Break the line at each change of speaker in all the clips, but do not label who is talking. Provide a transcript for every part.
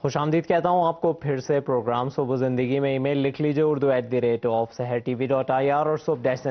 خوش آمدید کہتا ہوں آپ کو پھر سے پروگرام صبح زندگی میں. ای میل لکھ لیجیے urdu@seher.tv.ir اور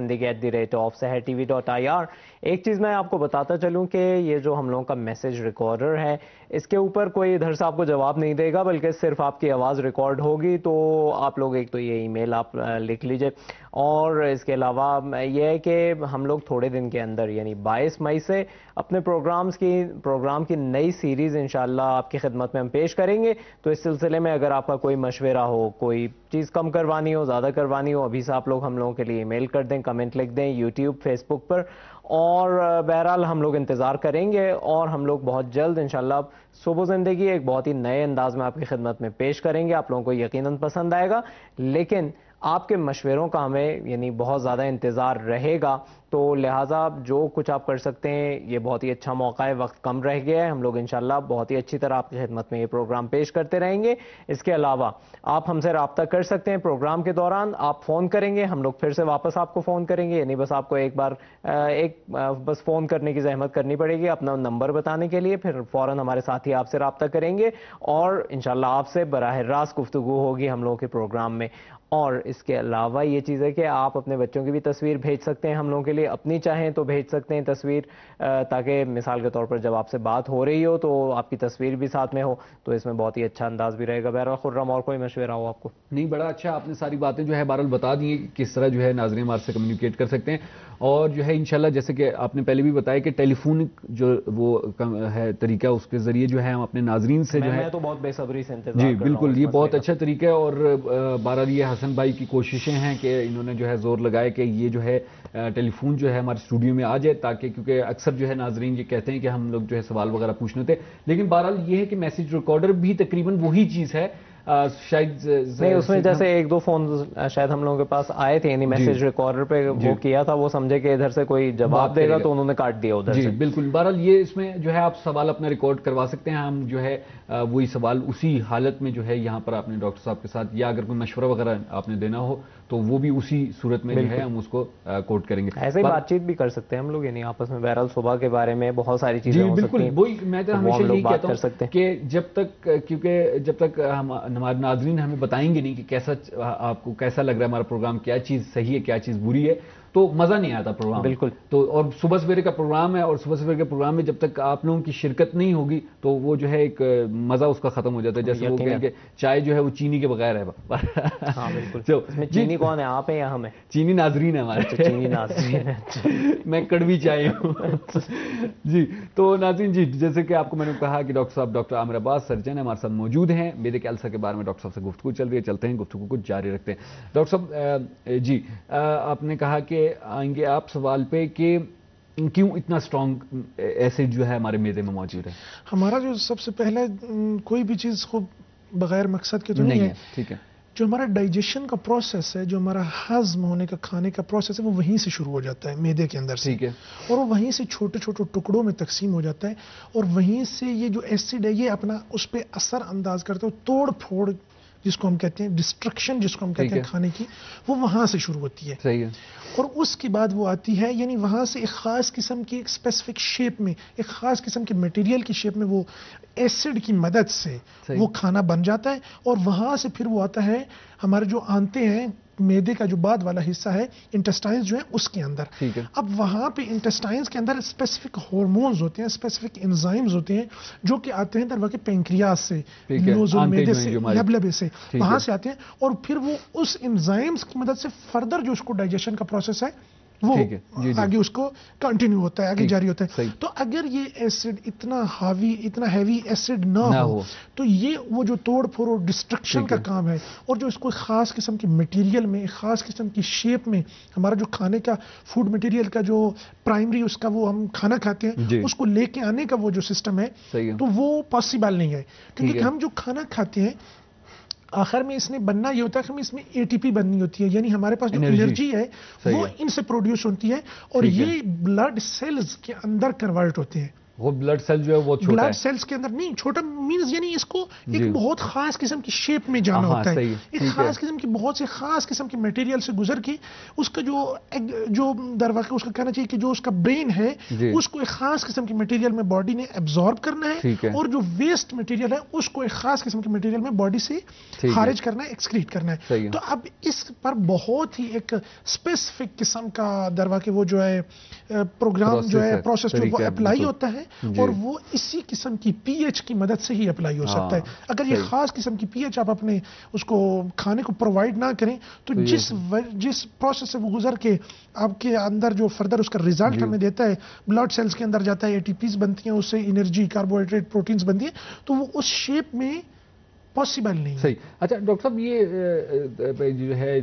subh-zindagi@seher.tv.ir. ایک چیز میں آپ کو بتاتا چلوں کہ یہ جو ہم لوگوں کا میسج ریکارڈر ہے اس کے اوپر کوئی ادھر سے آپ کو جواب نہیں دے گا بلکہ صرف آپ کی آواز ریکارڈ ہوگی. تو آپ لوگ ایک تو یہ ای میل آپ لکھ لیجیے, اور اس کے علاوہ یہ ہے کہ ہم لوگ تھوڑے دن کے اندر یعنی 22 مئی سے اپنے پروگرام کی نئی سیریز انشاءاللہ آپ کی خدمت میں ہم پیش کریں گے. تو اس سلسلے میں اگر آپ کا کوئی مشورہ ہو, کوئی چیز کم کروانی ہو, زیادہ کروانی ہو, ابھی سے آپ لوگ ہم لوگوں کے لیے ای میل کر دیں, کمنٹ لکھ دیں یوٹیوب فیس بک پر, اور بہرحال ہم لوگ انتظار کریں گے. اور ہم لوگ بہت جلد انشاءاللہ صبح زندگی ایک بہت ہی نئے انداز میں آپ کی خدمت میں پیش کریں گے. آپ لوگوں کو یقیناً پسند آئے گا, لیکن آپ کے مشوروں کا ہمیں یعنی بہت زیادہ انتظار رہے گا. تو لہٰذا جو کچھ آپ کر سکتے ہیں یہ بہت ہی اچھا موقع ہے, وقت کم رہ گیا ہے, ہم لوگ انشاءاللہ بہت ہی اچھی طرح آپ کی خدمت میں یہ پروگرام پیش کرتے رہیں گے. اس کے علاوہ آپ ہم سے رابطہ کر سکتے ہیں پروگرام کے دوران, آپ فون کریں گے, ہم لوگ پھر سے واپس آپ کو فون کریں گے. یعنی بس آپ کو ایک بس فون کرنے کی زحمت کرنی پڑے گی اپنا نمبر بتانے کے لیے, پھر فوراً ہمارے ساتھی آپ سے رابطہ کریں گے اور انشاءاللہ آپ سے براہ راست گفتگو ہوگی ہم لوگوں کے پروگرام میں. اور اس کے علاوہ یہ چیز ہے کہ آپ اپنے بچوں کی بھی تصویر بھیج سکتے ہیں ہم لوگوں کے لیے, اپنی چاہیں تو بھیج سکتے ہیں تصویر, تاکہ مثال کے طور پر جب آپ سے بات ہو رہی ہو تو آپ کی تصویر بھی ساتھ میں ہو, تو اس میں بہت ہی اچھا انداز بھی رہے گا. بہرحال خرم اور کوئی مشورہ ہو آپ کو؟
نہیں, بڑا اچھا, آپ نے ساری باتیں جو ہے بہرحال بتا دی ہیں کس طرح جو ہے ناظرین ہمارے سے کمیونیکیٹ کر سکتے ہیں. اور جو ہے انشاءاللہ جیسے کہ آپ نے پہلے بھی بتایا کہ ٹیلی فونک جو وہ ہے طریقہ, اس کے ذریعے جو ہے ہم اپنے ناظرین سے جو ہے,
میں تو بہت بے صبری سے انتظار
جی
کر رہا ہوں.
بالکل, یہ بہت اچھا طریقہ ہے. اور بہرحال یہ حسن بھائی کی کوششیں ہیں کہ انہوں نے جو ہے زور لگایا کہ یہ جو ہے ٹیلی فون جو ہے ہمارے اسٹوڈیو میں آ جائے, تاکہ کیونکہ اکثر جو ہے ناظرین یہ کہتے ہیں کہ ہم لوگ جو ہے سوال وغیرہ پوچھنے ہوتے, لیکن بہرحال یہ ہے کہ میسج ریکارڈر بھی تقریباً وہی چیز ہے. شاید
نہیں, اس میں جیسے ایک دو فون شاید ہم لوگوں کے پاس آئے تھے, یعنی میسج ریکارڈر پہ وہ کیا تھا, وہ سمجھے کہ ادھر سے کوئی جواب دے گا تو انہوں نے کاٹ دیا ادھر سے.
جی بالکل, بہرحال یہ اس میں جو ہے آپ سوال اپنا ریکارڈ کروا سکتے ہیں. ہم جو ہے وہی سوال اسی حالت میں جو ہے یہاں پر آپ نے ڈاکٹر صاحب کے ساتھ, یا اگر کوئی مشورہ وغیرہ آپ نے دینا ہو تو وہ بھی اسی صورت میں جو ہے ہم اس کو کوٹ کریں گے.
ایسے ہی بات چیت بھی کر سکتے ہیں ہم لوگ, یعنی آپس میں بہرحال صبح کے بارے میں بہت ساری چیزیں ہو سکتی ہیں.
بالکل, وہی میں تو ہمیشہ یہی کہتا ہوں کہ جب تک ہمارے ناظرین ہمیں بتائیں گے نہیں کہ کیسا آپ کو کیسا لگ رہا ہے ہمارا پروگرام, کیا چیز صحیح ہے کیا چیز بری ہے, تو مزہ نہیں آتا پروگرام.
بالکل.
تو اور صبح سویرے کا پروگرام ہے, اور صبح سویرے کے پروگرام میں جب تک آپ لوگوں کی شرکت نہیں ہوگی تو وہ جو ہے ایک مزہ اس کا ختم ہو جاتا ہے. جیسے وہ کہیں کہ چائے جو ہے وہ چینی کے بغیر ہے.
ہاں بالکل. اس میں چینی کون ہے, آپ ہیں یا ہم ہیں؟
چینی ناظرین ہے ہمارے.
چینی ناظرین ہے,
میں کڑوی چائے ہوں. جی تو ناظرین, جی جیسے کہ آپ کو میں نے کہا کہ ڈاکٹر صاحب ڈاکٹر عامر عباس سرجن ہمارے ساتھ موجود ہیں. میدے کے السر کے بارے میں ڈاکٹر صاحب سے گفتگو چل رہی ہے, چلتے ہیں گفتگو کو جاری رکھتے ہیں. ڈاکٹر صاحب جی, آپ نے کہا کہ آئیں گے آپ سوال پہ کہ کیوں اتنا اسٹرانگ ایسڈ جو ہے ہمارے معدے میں موجود ہے.
ہمارا جو سب سے پہلے کوئی بھی چیز خوب بغیر مقصد کے تو نہیں ہے.
ٹھیک ہے.
جو ہمارا ڈائجیشن کا پروسیس ہے, جو ہمارا ہضم ہونے کا کھانے کا پروسیس ہے, وہ وہیں سے شروع ہو جاتا ہے معدے کے اندر سے.
ٹھیک ہے.
اور وہ وہیں سے چھوٹے چھوٹے ٹکڑوں میں تقسیم ہو جاتا ہے, اور وہیں سے یہ جو ایسڈ ہے یہ اپنا اس پہ اثر انداز کرتا ہے. توڑ پھوڑ جس کو ہم کہتے ہیں, ڈسٹرکشن جس کو ہم کہتے ہیں کھانے کی, وہ وہاں سے شروع ہوتی ہے.
صحیح ہے. اور
اس کے بعد وہ آتی ہے, یعنی وہاں سے ایک خاص قسم کی ایک اسپیسیفک شیپ میں, ایک خاص قسم کے میٹیریل کی شیپ میں وہ ایسڈ کی مدد سے وہ کھانا بن جاتا ہے. اور وہاں سے پھر وہ آتا ہے ہمارے جو آنتے ہیں, معدے کا جو بعد والا حصہ ہے, انٹسٹائنز جو ہیں اس کے اندر. اب وہاں پہ انٹسٹائنز کے اندر اسپیسیفک ہارمونز ہوتے ہیں, اسپیسیفک انزائمز ہوتے ہیں جو کہ آتے ہیں در واقع پینکریاس سے, معدے سے, لبلبے سے, وہاں سے آتے ہیں. اور پھر وہ اس انزائمز کی مدد سے فردر جو اس کو ڈائجیشن کا پروسیس ہے وہ آگے اس کو کنٹینیو ہوتا ہے, آگے جاری ہوتا ہے. تو اگر یہ ایسڈ اتنا ہیوی ایسڈ نہ ہو تو یہ وہ جو توڑ پھوڑ اور ڈسٹرکشن کا کام ہے, اور جو اس کو خاص قسم کی مٹیریل میں, خاص قسم کی شیپ میں, ہمارا جو کھانے کا فوڈ مٹیریل کا جو پرائمری اس کا وہ ہم کھانا کھاتے ہیں اس کو لے کے آنے کا وہ جو سسٹم ہے, تو وہ پاسبل نہیں ہے. کیونکہ ہم جو کھانا کھاتے ہیں آخر میں اس نے بننا یہ ہوتا ہے کہ ہمیں اس میں اے ٹی پی بننی ہوتی ہے, یعنی ہمارے پاس جو انرجی ہے وہ ان سے پروڈیوس ہوتی ہے, اور یہ بلڈ سیلز کے اندر کنورٹ ہوتے ہیں.
وہ بلڈ سیل جو ہے وہ چھوٹا ہے،
بلڈ سیلز کے اندر نہیں چھوٹا مینز یعنی اس کو ایک بہت خاص قسم کی شیپ میں جانا ہوتا ہے، ایک خاص قسم کی بہت سے خاص قسم کے میٹیریل سے گزر کے اس کا جو در واقع اس کا کہنا چاہیے کہ جو اس کا برین ہے اس کو ایک خاص قسم کی میٹیریل میں باڈی نے ایبزارب کرنا ہے، اور جو ویسٹ میٹیریل ہے اس کو ایک خاص قسم کے میٹیریل میں باڈی سے خارج کرنا ہے، ایکسکریٹ کرنا ہے۔ تو اب اس پر بہت ہی ایک اسپیسیفک قسم کا در واقع وہ جو ہے پروگرام جو ہے پروسیس جو وہ اپلائی ہوتا ہے، اور وہ اسی قسم کی پی ایچ کی مدد سے ہی اپلائی ہو سکتا ہے۔ اگر یہ خاص قسم کی پی ایچ آپ اپنے اس کو کھانے کو پرووائڈ نہ کریں تو جس پروسیس سے وہ گزر کے آپ کے اندر جو فردر اس کا ریزلٹ ہمیں دیتا ہے، بلڈ سیلز کے اندر جاتا ہے، اے ٹی پیز بنتی ہیں، اس سے انرجی، کاربوہائیڈریٹ، پروٹینز بنتی ہیں، تو وہ اس شیپ میں پاسبل نہیں ہے۔
صحیح۔ اچھا ڈاکٹر صاحب، یہ جو ہے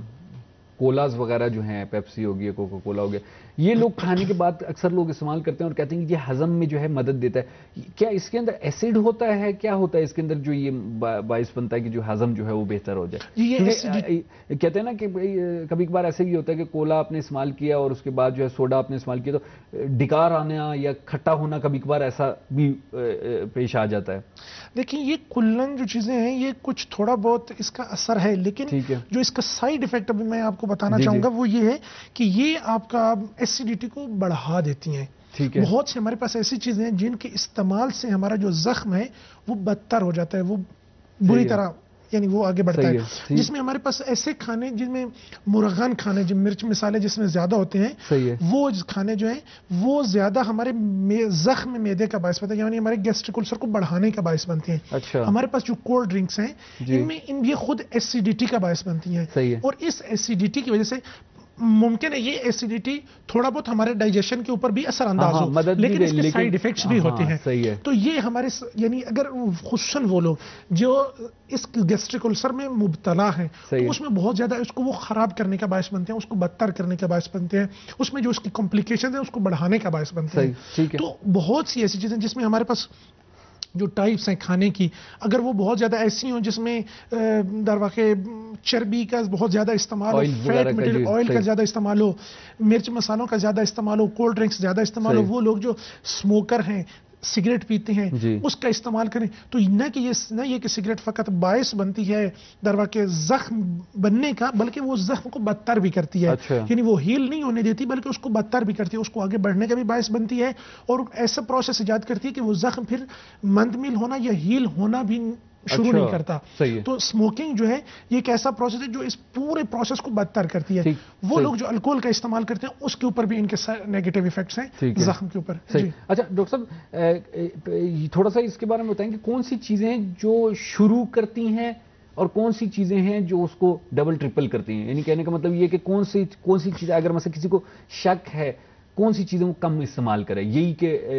کولاز وغیرہ جو ہیں، پیپسی ہو گیا، کوکا کولا ہو گیا، یہ لوگ کھانے کے بعد اکثر لوگ استعمال کرتے ہیں اور کہتے ہیں کہ یہ ہضم میں جو ہے مدد دیتا ہے، کیا اس کے اندر ایسڈ ہوتا ہے، کیا ہوتا ہے اس کے اندر جو یہ باعث بنتا ہے کہ جو ہضم جو ہے وہ بہتر ہو جائے؟ کہتے ہیں نا کہ کبھی کبھار ایسے بھی ہوتا ہے کہ کولا آپ نے استعمال کیا اور اس کے بعد جو ہے سوڈا آپ نے استعمال کیا تو ڈکار آنا یا کھٹا ہونا کبھی کبھار ایسا بھی پیش آ جاتا ہے۔
دیکھیں یہ کلن جو چیزیں ہیں یہ کچھ تھوڑا بہت اس کا اثر ہے، لیکن جو اس کا سائیڈ ایفیکٹ ابھی میں آپ کو بتانا چاہوں گا وہ یہ ہے کہ یہ آپ کا ایسیڈیٹی کو بڑھا دیتی ہیں۔ بہت سے ہمارے پاس ایسی چیزیں ہیں جن کے استعمال سے ہمارا جو زخم ہے وہ بدتر ہو جاتا ہے، وہ بری طرح یعنی وہ آگے بڑھتا ہے، جس میں ہمارے پاس ایسے کھانے جن میں مرغن کھانے، جو مرچ مسالے جس میں زیادہ ہوتے ہیں، وہ کھانے جو ہیں وہ زیادہ ہمارے زخم میں معدے کا باعث بنتے ہیں، یعنی ہمارے گیسٹرک السر کو بڑھانے کا باعث بنتے ہیں۔ ہمارے پاس جو کولڈ ڈرنکس ہیں ان میں یہ خود ایسیڈیٹی کا باعث بنتی ہیں، اور اس ایسیڈیٹی کی وجہ سے ممکن ہے یہ ایسیڈیٹی تھوڑا بہت ہمارے ڈائجیشن کے اوپر بھی اثر انداز ہو، لیکن اس کے سائیڈ ایفیکٹس بھی ہوتے ہیں۔ تو یہ ہمارے یعنی اگر خصوصاً وہ لوگ جو اس گیسٹرک السر میں مبتلا ہیں تو اس میں بہت زیادہ اس کو وہ خراب کرنے کا باعث بنتے ہیں، اس کو بدتر کرنے کا باعث بنتے ہیں، اس میں جو اس کی کمپلیکیشنز ہیں اس کو بڑھانے کا باعث بنتے ہیں۔ تو بہت سی ایسی چیزیں جس میں ہمارے پاس جو ٹائپس ہیں کھانے کی، اگر وہ بہت زیادہ ایسی ہوں جس میں در واقع چربی کا بہت زیادہ استعمال ہو، فیٹ مٹیریل آئل کا زیادہ استعمال ہو، مرچ مسالوں کا زیادہ استعمال ہو، کولڈ ڈرنکس زیادہ استعمال ہو، وہ لوگ جو اسموکر ہیں، سگریٹ پیتے ہیں، اس کا استعمال کریں، تو نہ کہ سگریٹ فقط باعث بنتی ہے در واقع زخم بننے کا، بلکہ وہ زخم کو بدتر بھی کرتی ہے، یعنی وہ ہیل نہیں ہونے دیتی بلکہ اس کو بدتر بھی کرتی ہے، اس کو آگے بڑھنے کا بھی باعث بنتی ہے، اور ایسا پروسیس ایجاد کرتی ہے کہ وہ زخم پھر مندمل ہونا یا ہیل ہونا بھی شروع نہیں کرتا۔ تو سموکنگ جو ہے یہ ایک ایسا پروسیس ہے جو اس پورے پروسیس کو بدتر کرتی ہے۔ وہ لوگ جو الکوہل کا استعمال کرتے ہیں اس کے اوپر بھی ان کے نیگیٹو ایفیکٹس ہیں زخم کے اوپر۔
اچھا ڈاکٹر صاحب، تھوڑا سا اس کے بارے میں بتائیں کہ کون سی چیزیں جو شروع کرتی ہیں اور کون سی چیزیں ہیں جو اس کو ڈبل ٹرپل کرتی ہیں، یعنی کہنے کا مطلب یہ کہ کون سی چیزیں اگر مثلا کسی کو شک ہے کون سی چیزیں وہ کم استعمال کرے، یہی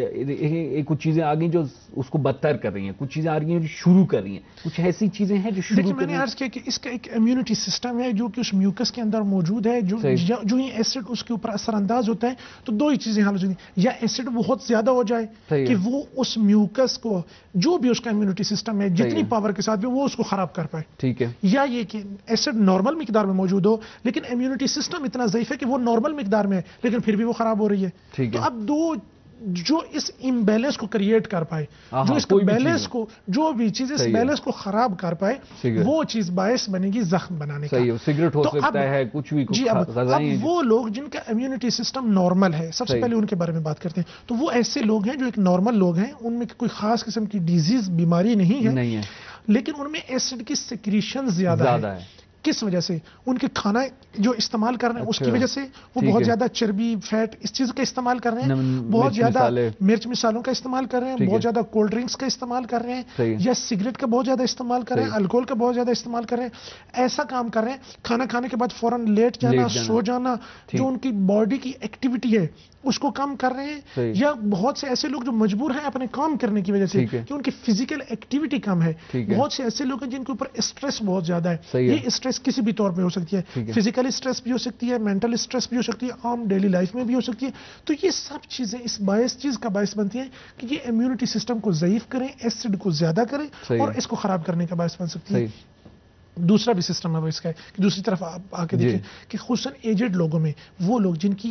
کہ کچھ چیزیں آ گئی جو اس کو بدتر کر رہی ہیں، کچھ چیزیں آ رہی ہیں جو شروع کر رہی ہیں، کچھ ایسی چیزیں ہیں جو شروع کر رہی ہیں۔
میں نے عرض کیا کہ اس کا ایک امیونٹی سسٹم ہے جو کہ اس میوکس کے اندر موجود ہے، جو ہی ایسڈ اس کے اوپر اثر انداز ہوتا ہے تو دو ہی چیزیں حل ہو جاتی ہیں، یا ایسڈ بہت زیادہ ہو جائے کہ وہ اس میوکس کو جو بھی اس کا امیونٹی سسٹم ہے جتنی پاور کے ساتھ بھی وہ اس کو خراب کر پائے، ٹھیک ہے، یا یہ کہ ایسڈ نارمل مقدار میں موجود ہو لیکن امیونٹی سسٹم اتنا ضعیف ہے کہ وہ نارمل مقدار میں ہے لیکن پھر بھی وہ خراب ہو رہی ہے۔ تو اب دو جو اس امبیلنس کو کریٹ کر پائے، جو اس بیلنس کو، جو بھی چیز اس بیلنس کو خراب کر پائے وہ چیز باعث بنے گی زخم بنانے کا۔
سگریٹ ہو سکتا ہے، کچھ بھی غذائیں۔
اب وہ لوگ جن کا امیونٹی سسٹم نارمل ہے، سب سے پہلے ان کے بارے میں بات کرتے ہیں، تو وہ ایسے لوگ ہیں جو ایک نارمل لوگ ہیں، ان میں کوئی خاص قسم کی ڈیزیز بیماری نہیں ہے لیکن ان میں ایسڈ کی سیکریشن زیادہ ہے۔ کس وجہ سے؟ ان کے کھانا جو استعمال کر رہے ہیں اس کی وجہ سے، وہ بہت زیادہ چربی، فیٹ اس چیز کا استعمال کر رہے ہیں، بہت زیادہ مرچ مسالوں کا استعمال کر رہے ہیں، بہت زیادہ کولڈ ڈرنکس کا استعمال کر رہے ہیں، یا سگریٹ کا بہت زیادہ استعمال کر رہے ہیں، الکوہل کا بہت زیادہ استعمال کر رہے ہیں، ایسا کام کر رہے ہیں، کھانا کھانے کے بعد فوراً لیٹ جانا، سو جانا، جو ان کی باڈی کی ایکٹیویٹی ہے اس کو کم کر رہے ہیں، یا بہت سے ایسے لوگ جو مجبور ہیں اپنے کام کرنے کی وجہ سے کہ ان کی فزیکل ایکٹیویٹی کم ہے، بہت سے ایسے لوگ ہیں جن کے اوپر اسٹریس بہت زیادہ ہے، یہ اسٹریس کسی بھی طور پہ ہو سکتی ہے، فزیکل اسٹریس بھی ہو سکتی ہے، مینٹل اسٹریس بھی ہو سکتی ہے، عام ڈیلی لائف میں بھی ہو سکتی ہے، تو یہ سب چیزیں اس چیز کا باعث بنتی ہیں کہ یہ امیونٹی سسٹم کو ضعیف کریں، ایسڈ کو زیادہ کریں اور اس کو خراب کرنے کا باعث بن سکتی ہے۔ دوسرا بھی سسٹم ہے وہ اس کا ہے کہ دوسری طرف آپ آ کے دیکھیں کہ خصوصاً ایجڈ لوگوں میں، وہ لوگ جن کی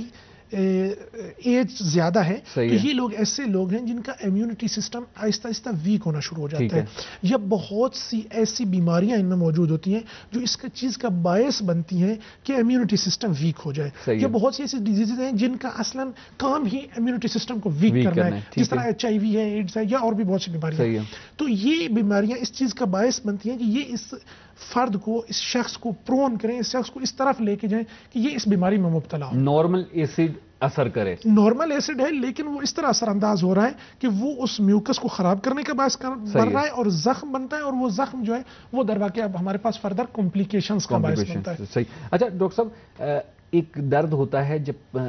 ایج زیادہ ہے تو یہ لوگ ایسے لوگ ہیں جن کا امیونٹی سسٹم آہستہ آہستہ ویک ہونا شروع ہو جاتا ہے، یا بہت سی ایسی بیماریاں ان میں موجود ہوتی ہیں جو اس چیز کا باعث بنتی ہیں کہ امیونٹی سسٹم ویک ہو جائے، یا بہت سی ایسی ڈیزیز ہیں جن کا اصلاً کام ہی امیونٹی سسٹم کو ویک کرنا ہے، جس طرح HIV ہے، ایڈز ہے، یا اور بھی بہت سی بیماریاں ہیں۔ تو یہ بیماریاں اس چیز کا باعث بنتی ہیں کہ یہ اس فرد کو، اس شخص کو پرون کریں، اس شخص کو اس طرف لے کے جائیں کہ یہ اس بیماری میں مبتلا ہو۔
نارمل ایسڈ اثر کرے،
نارمل ایسڈ ہے لیکن وہ اس طرح اثر انداز ہو رہا ہے کہ وہ اس میوکس کو خراب کرنے کا باعث بن رہا ہے اور زخم بنتا ہے، اور وہ زخم جو ہے وہ درواقع اب ہمارے پاس فردر کمپلیکیشنز کا باعث بنتا ہے۔
صحیح۔ اچھا ڈاکٹر صاحب، ایک درد ہوتا ہے جب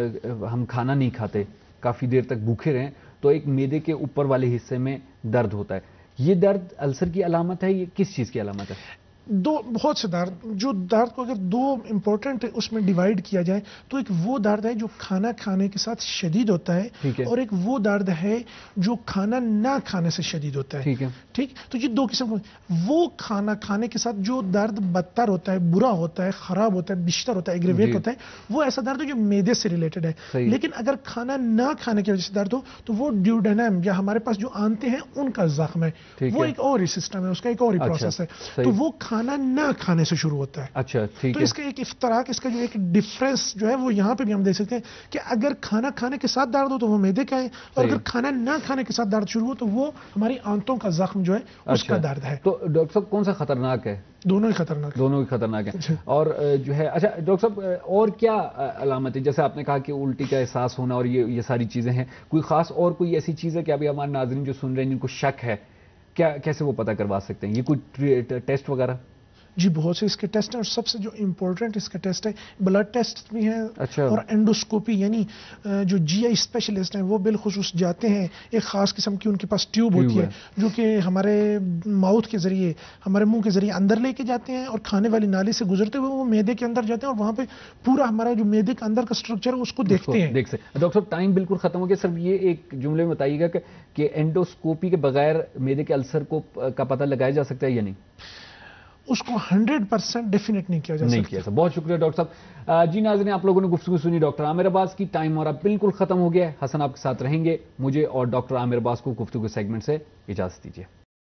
ہم کھانا نہیں کھاتے، کافی دیر تک بھوکے رہیں تو ایک معدے کے اوپر والے حصے میں درد ہوتا ہے، یہ درد السر کی علامت ہے، یہ کس چیز کی علامت ہے؟
بہت سے درد کو اگر دو امپورٹنٹ اس میں ڈیوائیڈ کیا جائے تو ایک وہ درد ہے جو کھانا کھانے کے ساتھ شدید ہوتا ہے، اور ایک وہ درد ہے جو کھانا نہ کھانے سے شدید ہوتا ہے۔ ٹھیک، تو یہ دو قسم، وہ کھانا کھانے کے ساتھ جو درد بدتر ہوتا ہے، برا ہوتا ہے، خراب ہوتا ہے، بیشتر ہوتا ہے، ایگریویٹ ہوتا ہے، وہ ایسا درد ہے جو معدے سے ریلیٹڈ ہے۔ لیکن اگر کھانا نہ کھانے کی وجہ سے درد ہو تو وہ ڈیوڈینم یا ہمارے پاس جو آنتے ہیں ان کا زخم ہے، وہ ایک اور سسٹم ہے، اس کا ایک اور پروسیس ہے، تو وہ کھانا نہ کھانے سے شروع ہوتا ہے۔
اچھا، ٹھیک ہے۔
تو اس کا ایک افتراق، اس کا جو ایک ڈفرنس جو ہے وہ یہاں پہ بھی ہم دیکھ سکتے ہیں کہ اگر کھانا کھانے کے ساتھ درد ہو تو وہ معدے کا ہے، اور اگر کھانا نہ کھانے کے ساتھ درد شروع ہو تو وہ ہماری آنتوں کا زخم جو ہے اس کا درد ہے۔
تو ڈاکٹر صاحب کون سا خطرناک ہے؟
دونوں ہی خطرناک،
دونوں ہی خطرناک ہے۔ اور جو ہے، اچھا ڈاکٹر صاحب، اور کیا علامت ہے؟ جیسے آپ نے کہا کہ الٹی کا احساس ہونا اور یہ ساری چیزیں ہیں، کوئی خاص اور کوئی ایسی چیز ہے کہ ابھی ہمارے ناظرین جو سن رہے ہیں جن کو شک ہے، کیسے وہ پتہ کروا سکتے ہیں؟ یہ کوئی ٹیسٹ وغیرہ؟
جی بہت سے اس کے ٹیسٹ ہیں، اور سب سے جو امپورٹنٹ اس کا ٹیسٹ ہے بلڈ ٹیسٹ بھی ہیں، اور اینڈوسکوپی، یعنی جو GI اسپیشلسٹ ہیں وہ بالخصوص جاتے ہیں، ایک خاص قسم کی ان کے پاس ٹیوب ہوتی ہے جو کہ ہمارے ماؤتھ کے ذریعے، ہمارے منہ کے ذریعے اندر لے کے جاتے ہیں، اور کھانے والی نالی سے گزرتے ہوئے وہ معدے کے اندر جاتے ہیں، اور وہاں پہ پورا ہمارا جو معدے کے اندر کا اسٹرکچر ہے اس کو دیکھتے ہیں۔
ڈاکٹر صاحب ٹائم بالکل ختم ہو گیا، صرف یہ ایک جملے میں بتائیے گا کہ اینڈوسکوپی کے بغیر معدے کے السر کا پتہ لگایا جا سکتا ہے یا نہیں؟
اس کو 100% ڈیفینیٹ نہیں کیا جا سکتا۔
بہت شکریہ ڈاکٹر صاحب۔ جی ناظرین، آپ لوگوں نے گفتگو سنی ڈاکٹر عامر عباس کی، ٹائم اور اب بالکل ختم ہو گیا ہے۔ حسن آپ کے ساتھ رہیں گے، مجھے اور ڈاکٹر عامر عباس کو گفتگو سیگمنٹ سے اجازت دیجیے۔